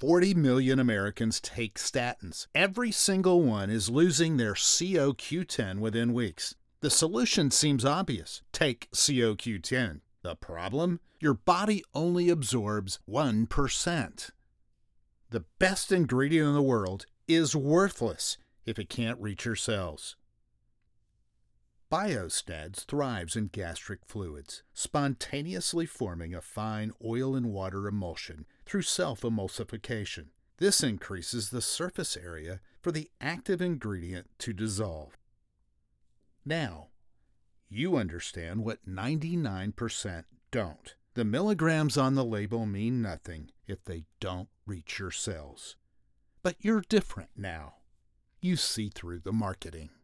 40 million Americans take statins. Every single one is losing their CoQ10 within weeks. The solution seems obvious. Take CoQ10. The problem? Your body only absorbs 1%. The best ingredient in the world is worthless if it can't reach your cells. Biostads thrives in gastric fluids, spontaneously forming a fine oil and water emulsion through self-emulsification. This increases the surface area for the active ingredient to dissolve. Now, you understand what 99% don't. The milligrams on the label mean nothing if they don't reach your cells. But you're different now. You see through the marketing.